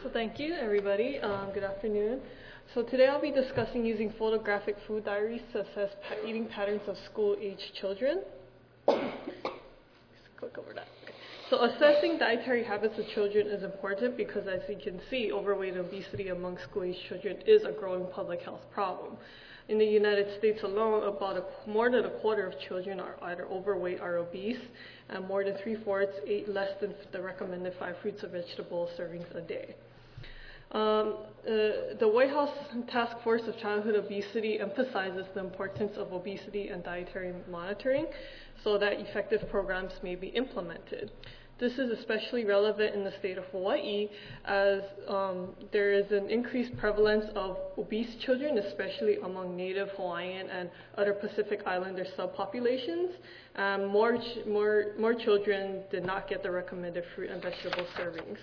So thank you, everybody. Good afternoon. So today I'll be discussing using photographic food diaries to assess eating patterns of school-age children. Just click over that. Okay. So assessing dietary habits of children is important because, as you can see, overweight and obesity among school-age children is a growing public health problem. In the United States alone, more than a quarter of children are either overweight or obese, and more than 3/4 ate less than the recommended 5 fruits or vegetable servings a day. The White House Task Force of Childhood Obesity emphasizes the importance of obesity and dietary monitoring so that effective programs may be implemented. This is especially relevant in the state of Hawaii as there is an increased prevalence of obese children, especially among Native Hawaiian and other Pacific Islander subpopulations. More children did not get the recommended fruit and vegetable servings.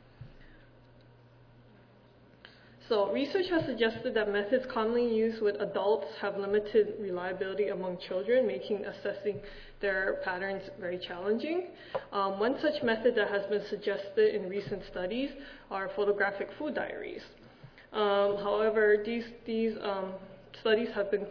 So research has suggested that methods commonly used with adults have limited reliability among children, making assessing their patterns very challenging. One such method that has been suggested in recent studies are photographic food diaries. However, these studies have been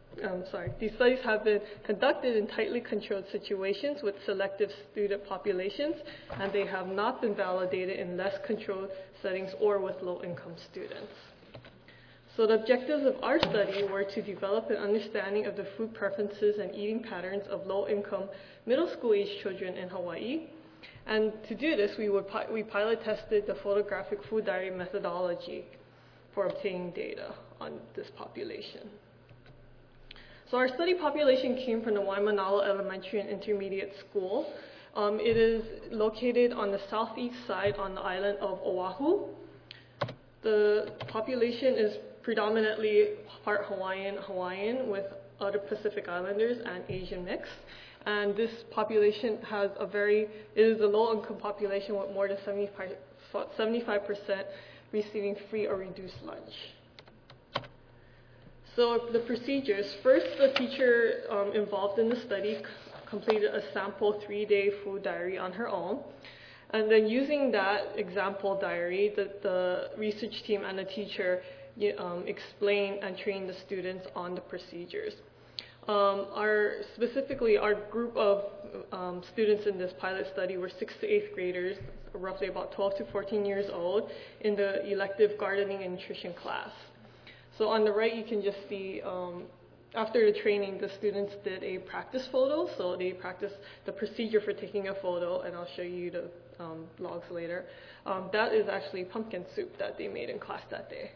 conducted in tightly controlled situations with selective student populations, and they have not been validated in less controlled settings or with low-income students. So the objectives of our study were to develop an understanding of the food preferences and eating patterns of low-income middle school-age children in Hawaii. And to do this, we pilot tested the photographic food diary methodology for obtaining data on this population. So our study population came from the Waimanalo Elementary and Intermediate School. It is located on the southeast side on the island of Oahu. The population is predominantly part Hawaiian with other Pacific Islanders and Asian mix. And this population is a low-income population with more than 75% receiving free or reduced lunch. So the procedures. First, the teacher involved in the study completed a sample 3-day food diary on her own. And then using that example diary, the research team and the teacher explained and trained the students on the procedures. Specifically, our group of students in this pilot study were 6th to 8th graders, roughly about 12 to 14 years old, in the elective gardening and nutrition class. So on the right, you can just see, after the training, the students did a practice photo. So they practiced the procedure for taking a photo, and I'll show you the logs later. That is actually pumpkin soup that they made in class that day.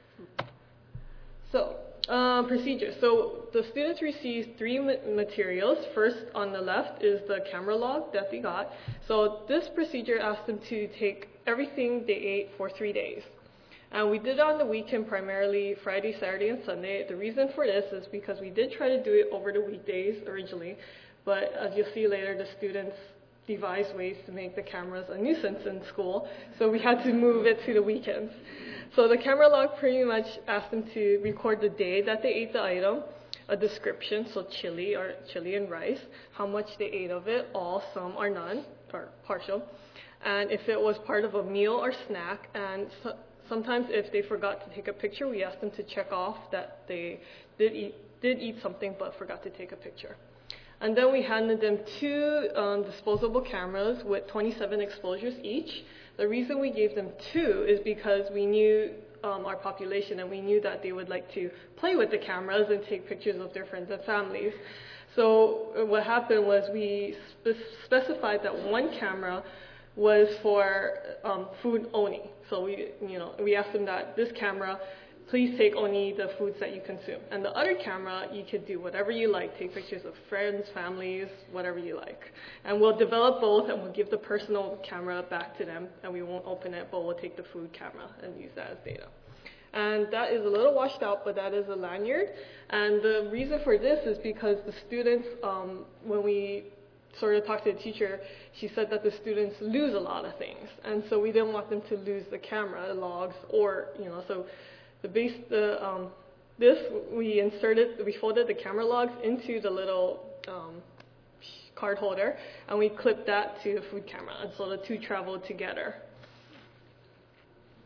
So, procedure. So the students received 3 materials. First, on the left is the camera log that they got. So this procedure asked them to take everything they ate for 3 days. And we did it on the weekend, primarily Friday, Saturday, and Sunday. The reason for this is because we did try to do it over the weekdays originally, but as you'll see later, the students devised ways to make the cameras a nuisance in school, so we had to move it to the weekends. So the camera log pretty much asked them to record the day that they ate the item, a description, so chili and rice, how much they ate of it, all, some, or none, or partial, and if it was part of a meal or snack, and sometimes if they forgot to take a picture, we asked them to check off that they did eat something but forgot to take a picture. And then we handed them 2 disposable cameras with 27 exposures each. The reason we gave them 2 is because we knew our population, and we knew that they would like to play with the cameras and take pictures of their friends and families. So what happened was we specified that 1 camera was for food only. So we asked them that this camera, please take only the foods that you consume. And the other camera, you could do whatever you like, take pictures of friends, families, whatever you like. And we'll develop both, and we'll give the personal camera back to them, and we won't open it, but we'll take the food camera and use that as data. And that is a little washed out, but that is a lanyard. And the reason for this is because the students, when we sort of talked to the teacher, she said that the students lose a lot of things, and so we didn't want them to lose the camera logs, or so we folded the camera logs into the little card holder, and we clipped that to the food camera, and so the 2 traveled together.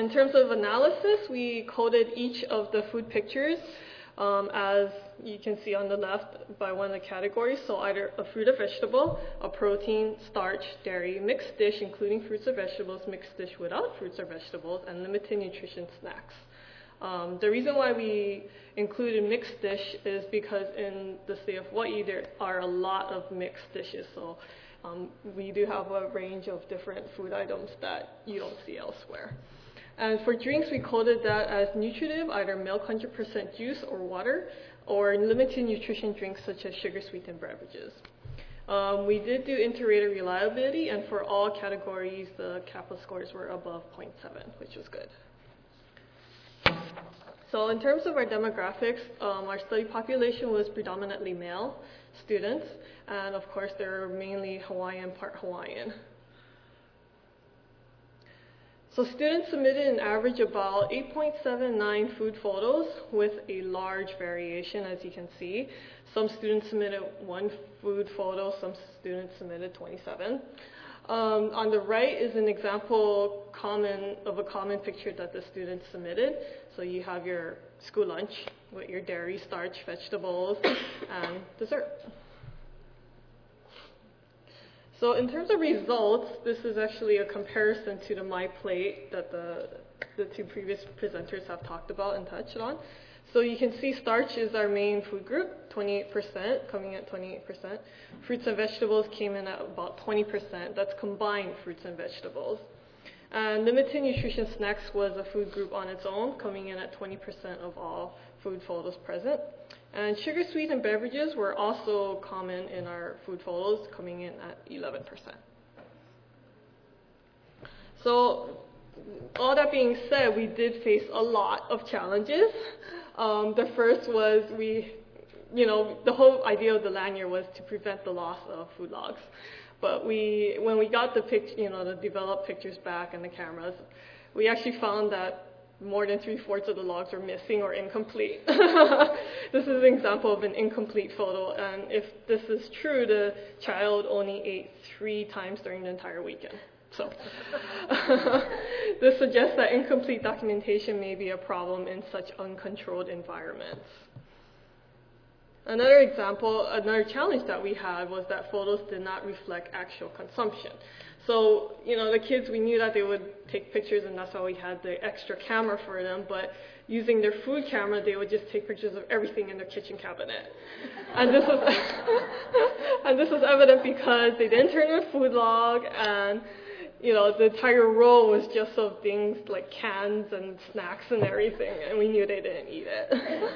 In terms of analysis, we coded each of the food pictures as you can see on the left by one of the categories. So either a fruit or vegetable, a protein, starch, dairy, mixed dish including fruits or vegetables, mixed dish without fruits or vegetables, and limited nutrition snacks. The reason why we included mixed dish is because in the state of Hawaii there are a lot of mixed dishes. So we do have a range of different food items that you don't see elsewhere. And for drinks, we coded that as nutritive, either milk 100% juice or water, or limited nutrition drinks such as sugar-sweetened beverages. We did do inter-rater reliability, and for all categories, the CAPA scores were above 0.7, which was good. So in terms of our demographics, our study population was predominantly male students, and of course, they're mainly Hawaiian, part Hawaiian. So students submitted an average about 8.79 food photos with a large variation, as you can see. Some students submitted 1 food photo, some students submitted 27. On the right is an example of a common picture that the students submitted. So you have your school lunch with your dairy, starch, vegetables, and dessert. So in terms of results, this is actually a comparison to the My Plate that the 2 previous presenters have talked about and touched on. So you can see starch is our main food group, 28%, coming at 28%. Fruits and vegetables came in at about 20%. That's combined fruits and vegetables. And limited nutrition snacks was a food group on its own, coming in at 20% of all food photos present. And sugar-sweetened beverages were also common in our food photos, coming in at 11%. So all that being said, we did face a lot of challenges. The first was the whole idea of the lanyard was to prevent the loss of food logs. But when we got the developed pictures back and the cameras, we actually found that more than 3/4 of the logs were missing or incomplete. This is an example of an incomplete photo, and if this is true, the child only ate 3 times during the entire weekend. So this suggests that incomplete documentation may be a problem in such uncontrolled environments. Another challenge that we had was that photos did not reflect actual consumption. So, the kids, we knew that they would take pictures, and that's why we had the extra camera for them, but using their food camera, they would just take pictures of everything in their kitchen cabinet. And this was evident because they didn't turn in a food log, and the entire row was just of things like cans and snacks and everything, and we knew they didn't eat it.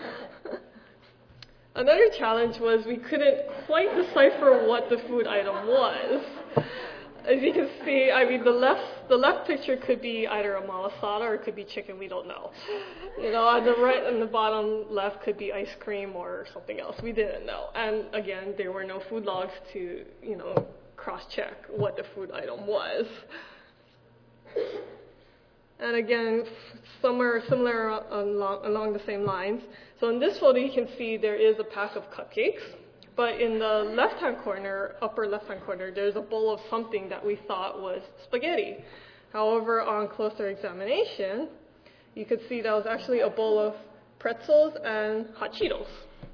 Another challenge was we couldn't quite decipher what the food item was. As you can see, the left picture could be either a malasada or it could be chicken, we don't know. On the right and the bottom left could be ice cream or something else, we didn't know. And again, there were no food logs to, cross-check what the food item was. And again, similar along the same lines. So in this photo, you can see there is a pack of cupcakes. But in the left-hand corner, upper left-hand corner, there's a bowl of something that we thought was spaghetti. However, on closer examination, you could see that was actually a bowl of pretzels and hot Cheetos.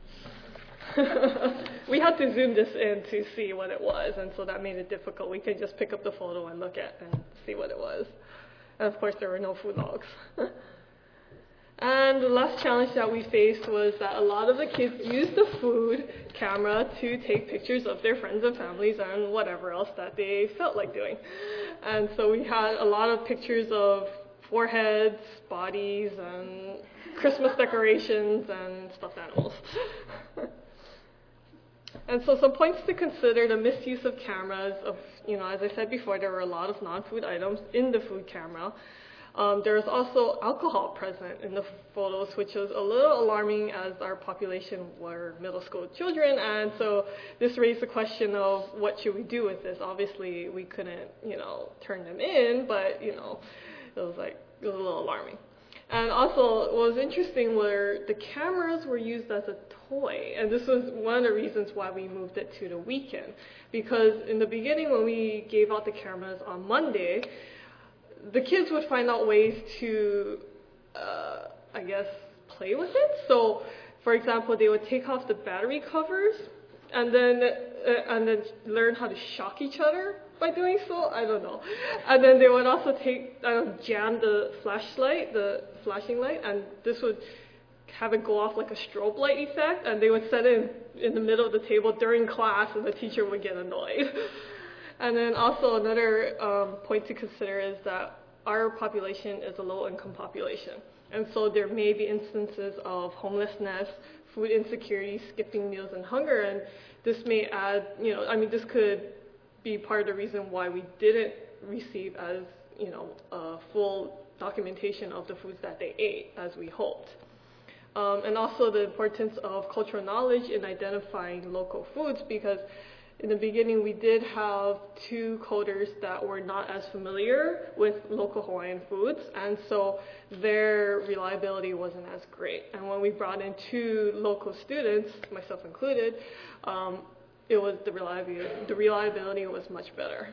We had to zoom this in to see what it was, and so that made it difficult. We could just pick up the photo and look at and see what it was. And of course, there were no food logs. And the last challenge that we faced was that a lot of the kids used the food camera to take pictures of their friends and families and whatever else that they felt like doing. And so we had a lot of pictures of foreheads, bodies, and Christmas decorations and stuffed animals. And so some points to consider: the misuse of cameras. As I said before, there were a lot of non-food items in the food camera. There was also alcohol present in the photos, which was a little alarming as our population were middle school children, and so this raised the question of what should we do with this. Obviously, we couldn't, turn them in, but, it was a little alarming. And also, what was interesting were the cameras were used as a toy, and this was one of the reasons why we moved it to the weekend, because in the beginning when we gave out the cameras on Monday, the kids would find out ways to, I guess, play with it. So, for example, they would take off the battery covers and then learn how to shock each other by doing so. I don't know. And then they would also jam the flashlight, the flashing light, and this would have it go off like a strobe light effect, and they would set it in the middle of the table during class, and the teacher would get annoyed. And then also another point to consider is that our population is a low-income population, and so there may be instances of homelessness, food insecurity, skipping meals, and hunger, and this may add, this could be part of the reason why we didn't receive as, a full documentation of the foods that they ate as we hoped. And also the importance of cultural knowledge in identifying local foods, because in the beginning we did have 2 coders that were not as familiar with local Hawaiian foods, and so their reliability wasn't as great. And when we brought in 2 local students, myself included, the reliability was much better.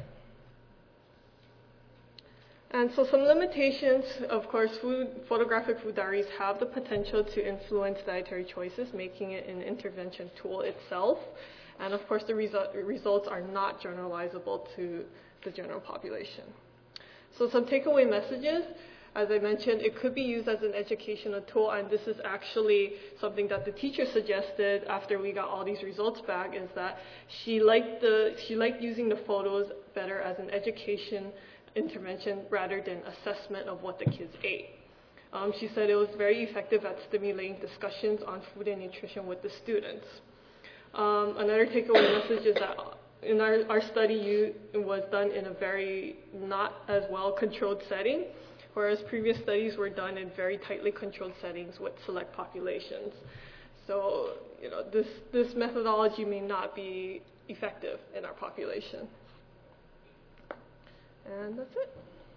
And so some limitations, of course, photographic food diaries have the potential to influence dietary choices, making it an intervention tool itself. And of course, the results are not generalizable to the general population. So some takeaway messages. As I mentioned, it could be used as an educational tool, and this is actually something that the teacher suggested after we got all these results back, is that she liked using the photos better as an education intervention rather than assessment of what the kids ate. She said it was very effective at stimulating discussions on food and nutrition with the students. Another takeaway message is that in our study was done in a very not as well controlled setting, whereas previous studies were done in very tightly controlled settings with select populations. So, this methodology may not be effective in our population. And that's it.